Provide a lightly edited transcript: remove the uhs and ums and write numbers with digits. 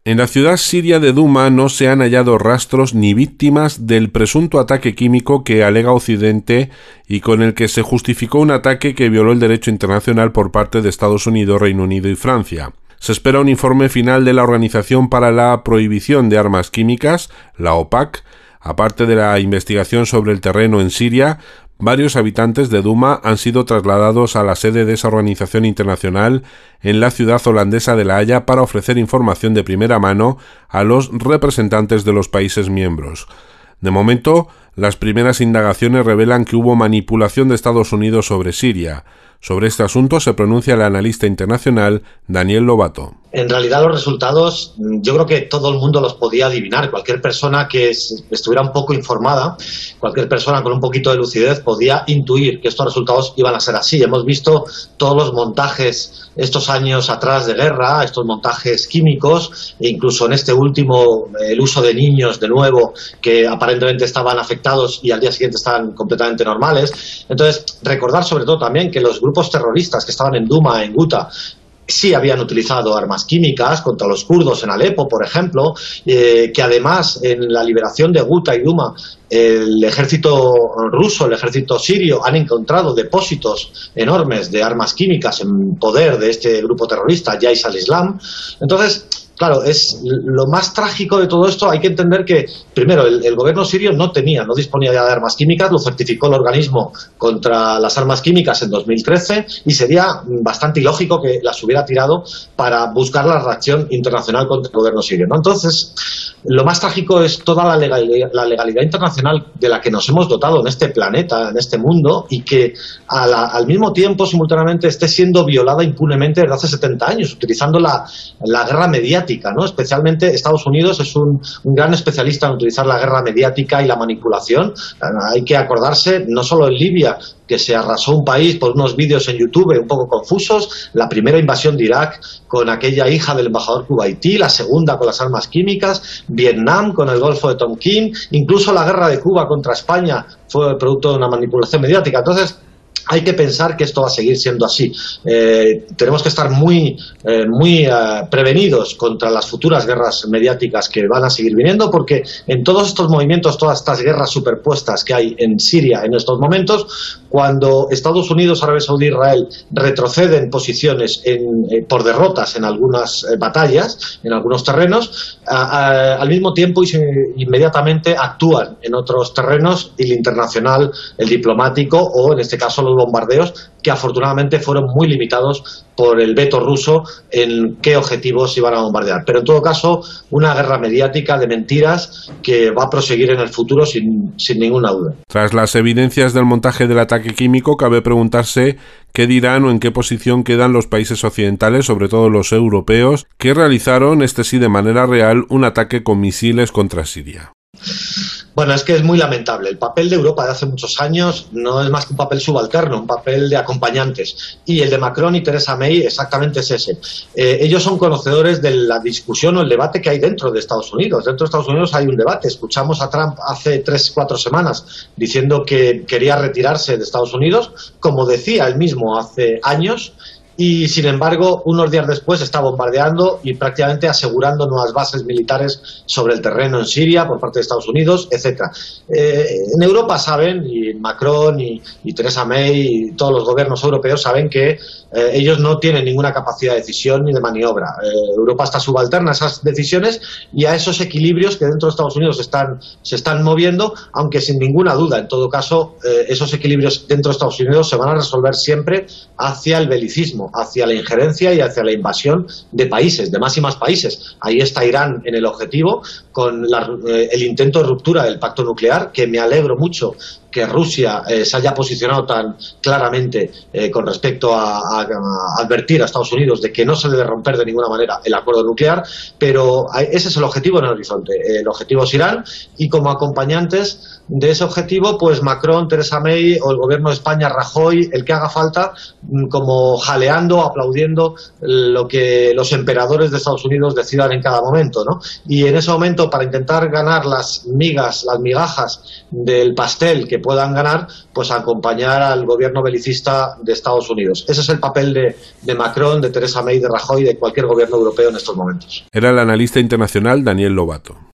En la ciudad siria de Duma no se han hallado rastros ni víctimas del presunto ataque químico que alega Occidente y con el que se justificó un ataque que violó el derecho internacional por parte de Estados Unidos, Reino Unido y Francia. Se espera un informe final de la Organización para la Prohibición de Armas Químicas, la OPAC. Aparte de la investigación sobre el terreno en Siria, varios habitantes de Duma han sido trasladados a la sede de esa organización internacional en la ciudad holandesa de La Haya para ofrecer información de primera mano a los representantes de los países miembros. De momento, las primeras indagaciones revelan que hubo manipulación de Estados Unidos sobre Siria. Sobre este asunto se pronuncia el analista internacional Daniel Lobato. En realidad los resultados yo creo que todo el mundo los podía adivinar. Cualquier persona que estuviera un poco informada, cualquier persona con un poquito de lucidez podía intuir que estos resultados iban a ser así. Hemos visto todos los montajes estos años atrás de guerra, estos montajes químicos, e incluso en este último el uso de niños de nuevo que aparentemente estaban afectados y al día siguiente estaban completamente normales. Entonces recordar sobre todo también que los grupos terroristas que estaban en Duma, en Guta, sí habían utilizado armas químicas contra los kurdos en Alepo, por ejemplo, que además en la liberación de Guta y Duma el ejército ruso, el ejército sirio han encontrado depósitos enormes de armas químicas en poder de este grupo terrorista, Jaish al-Islam. Entonces, claro, es lo más trágico de todo esto. Hay que entender que, primero, el gobierno sirio no disponía ya de armas químicas, lo certificó el organismo contra las armas químicas en 2013 y sería bastante ilógico que las hubiera tirado para buscar la reacción internacional contra el gobierno sirio, ¿no? Entonces, lo más trágico es toda la legalidad internacional de la que nos hemos dotado en este planeta, en este mundo, y que al mismo tiempo, simultáneamente, esté siendo violada impunemente desde hace 70 años, utilizando la guerra mediática, ¿no? Especialmente Estados Unidos es un gran especialista en utilizar la guerra mediática y la manipulación. Hay que acordarse, no solo en Libia, que se arrasó un país por unos vídeos en YouTube un poco confusos, la primera invasión de Irak con aquella hija del embajador kuwaití, la segunda con las armas químicas, Vietnam con el Golfo de Tonkin, incluso la guerra de Cuba contra España fue producto de una manipulación mediática. Entonces, hay que pensar que esto va a seguir siendo así. Tenemos que estar muy prevenidos contra las futuras guerras mediáticas que van a seguir viniendo, porque en todos estos movimientos, todas estas guerras superpuestas que hay en Siria en estos momentos, cuando Estados Unidos, Arabia Saudí e Israel retroceden posiciones por derrotas en algunas batallas, en algunos terrenos, al mismo tiempo inmediatamente actúan en otros terrenos, el internacional, el diplomático o en este caso los bombardeos, que afortunadamente fueron muy limitados por el veto ruso en qué objetivos iban a bombardear. Pero en todo caso, una guerra mediática de mentiras que va a proseguir en el futuro sin ninguna duda. Tras las evidencias del montaje del ataque químico, cabe preguntarse qué dirán o en qué posición quedan los países occidentales, sobre todo los europeos, que realizaron, este sí de manera real, un ataque con misiles contra Siria. Bueno, es que es muy lamentable. El papel de Europa de hace muchos años no es más que un papel subalterno, un papel de acompañantes. Y el de Macron y Theresa May exactamente es ese. Ellos son conocedores de la discusión o el debate que hay dentro de Estados Unidos. Dentro de Estados Unidos hay un debate. Escuchamos a Trump hace 3-4 semanas diciendo que quería retirarse de Estados Unidos, como decía él mismo hace años. Y, sin embargo, unos días después está bombardeando y prácticamente asegurando nuevas bases militares sobre el terreno en Siria por parte de Estados Unidos, etcétera. En Europa saben, y Macron y Theresa May y todos los gobiernos europeos saben que ellos no tienen ninguna capacidad de decisión ni de maniobra. Europa está subalterna a esas decisiones y a esos equilibrios que dentro de Estados Unidos se están moviendo, aunque sin ninguna duda, en todo caso, esos equilibrios dentro de Estados Unidos se van a resolver siempre hacia el belicismo, hacia la injerencia y hacia la invasión de países, de más y más países. Ahí está Irán en el objetivo, con el intento de ruptura del pacto nuclear, que me alegro mucho que Rusia se haya posicionado tan claramente con respecto a advertir a Estados Unidos de que no se debe romper de ninguna manera el acuerdo nuclear, pero ese es el objetivo en el horizonte. El objetivo es Irán, y como acompañantes de ese objetivo, pues Macron, Theresa May o el gobierno de España, Rajoy, el que haga falta, como jaleando, aplaudiendo lo que los emperadores de Estados Unidos decidan en cada momento, ¿no? Y en ese momento, para intentar ganar las migajas del pastel que que puedan ganar, pues acompañar al gobierno belicista de Estados Unidos. Ese es el papel de Macron, de Theresa May, de Rajoy, de cualquier gobierno europeo en estos momentos. Era el analista internacional Daniel Lobato.